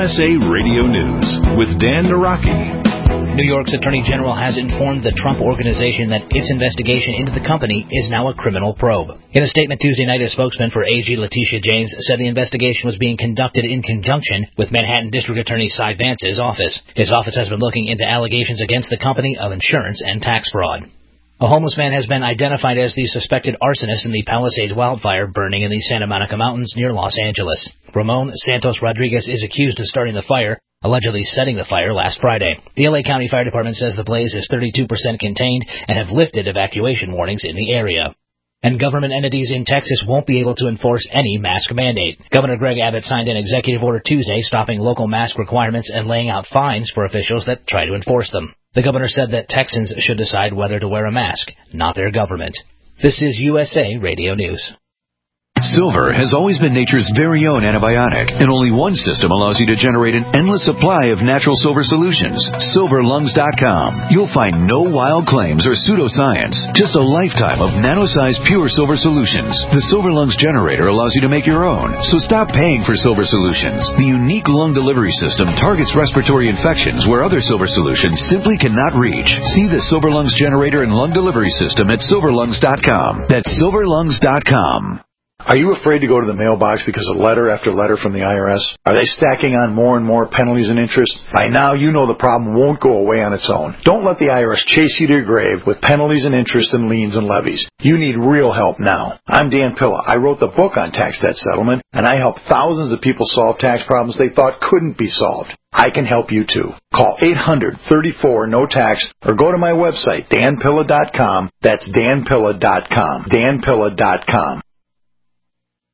USA Radio News with Dan Naraki. New York's Attorney General has informed the Trump Organization that its investigation into the company is now a criminal probe. In a statement Tuesday night, a spokesman for AG Letitia James said the investigation was being conducted in conjunction with Manhattan District Attorney Cy Vance's office. His office has been looking into allegations against the company of insurance and tax fraud. A homeless man has been identified as the suspected arsonist in the Palisades wildfire burning in the Santa Monica Mountains near Los Angeles. Ramon Santos Rodriguez is accused of starting the fire, allegedly setting the fire last Friday. The L.A. County Fire Department says the blaze is 32% contained and have lifted evacuation warnings in the area. And government entities in Texas won't be able to enforce any mask mandate. Governor Greg Abbott signed an executive order Tuesday stopping local mask requirements and laying out fines for officials that try to enforce them. The governor said that Texans should decide whether to wear a mask, not their government. This is USA Radio News. Silver has always been nature's very own antibiotic, and only one system allows you to generate an endless supply of natural silver solutions. SilverLungs.com. You'll find no wild claims or pseudoscience, just a lifetime of nano-sized pure silver solutions. The Silver Lungs generator allows you to make your own, so stop paying for silver solutions. The unique lung delivery system targets respiratory infections where other silver solutions simply cannot reach. See the Silver Lungs generator and lung delivery system at SilverLungs.com. That's SilverLungs.com. Are you afraid to go to the mailbox because of letter after letter from the IRS? Are they stacking on more and more penalties and interest? By now, you know the problem won't go away on its own. Don't let the IRS chase you to your grave with penalties and interest and liens and levies. You need real help now. I'm Dan Pilla. I wrote the book on tax debt settlement, and I help thousands of people solve tax problems they thought couldn't be solved. I can help you too. Call 800-34-NO-TAX or go to my website, danpilla.com. That's danpilla.com. danpilla.com.